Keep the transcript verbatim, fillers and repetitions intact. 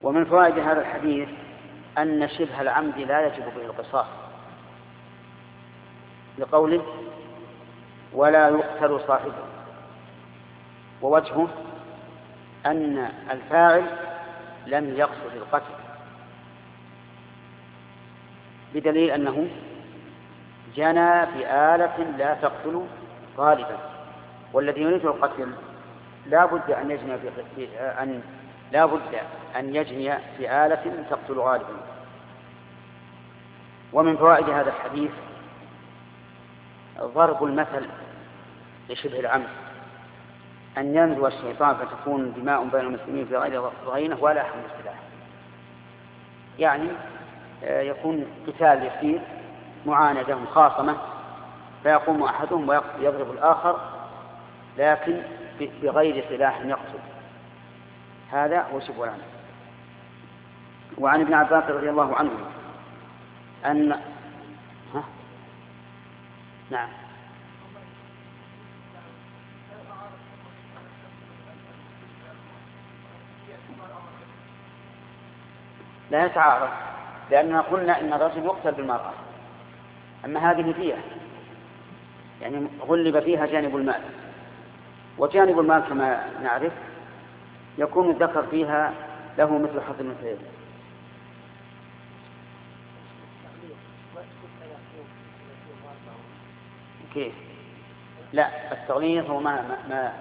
ومن فوائد هذا الحديث أن شبه العمد لا يجب به القصاص، لقوله ولا يقتل صاحبه، ووجهه أن الفاعل لم يقصد القتل، بدليل أنه جنى بآلة لا تقتل غالبا، والذي يريد القتل لا بد أن يجني أن لا بد أن يجني بآلة تقتل غالبا. ومن فوائد هذا الحديث ضرب المثل لشبه العمد، أن ينزو الشيطان فتكون دماء بين المسلمين في غير ضغينة ولا حمل السلاح، يعني يكون قتال يسير، معاندة مخاصمة، فيقوم أحدهم ويضرب الآخر لكن بغير سلاح يقتل، هذا هو شبه العمد. وعن ابن عباس رضي الله عنه أن ها؟ نعم لا يتعارض، لأننا قلنا إن الرجل يقتل بالمرأة، أما هذه فيها يعني غلب فيها جانب المال، وجانب المال كما نعرف يكون الذكر فيها له مثل حظ الأنثيين. كيف؟ لا، التغليظ هو ما, ما